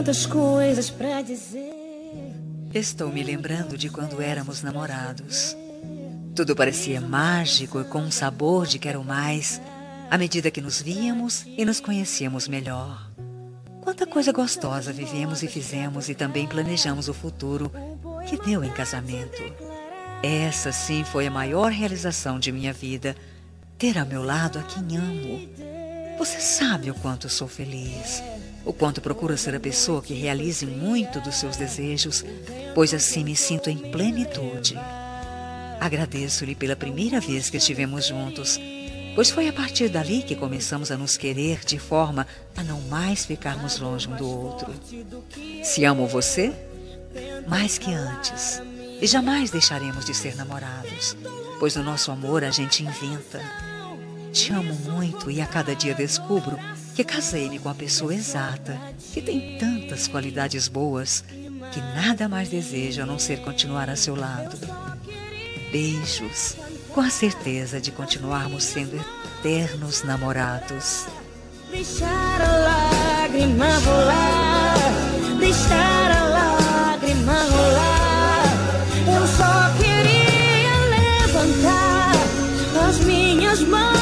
tantas coisas pra dizer. Estou me lembrando de quando éramos namorados. Tudo parecia mágico e com um sabor de quero mais, à medida que nos víamos e nos conhecíamos melhor. Quanta coisa gostosa vivemos e fizemos e também planejamos o futuro que deu em casamento. Essa sim foi a maior realização de minha vida, ter ao meu lado a quem amo. Você sabe o quanto sou feliz, o quanto procuro ser a pessoa que realize muito dos seus desejos, pois assim me sinto em plenitude. Agradeço-lhe pela primeira vez que estivemos juntos, pois foi a partir dali que começamos a nos querer de forma a não mais ficarmos longe um do outro. Se amo você, mais que antes, e jamais deixaremos de ser namorados, pois no nosso amor a gente inventa. Te amo muito e a cada dia descubro que casei-me com a pessoa exata, que tem tantas qualidades boas, que nada mais desejo a não ser continuar a seu lado. Beijos, com a certeza de continuarmos sendo eternos namorados. Deixar a lágrima rolar, deixar a lágrima rolar. Eu só queria levantar as minhas mãos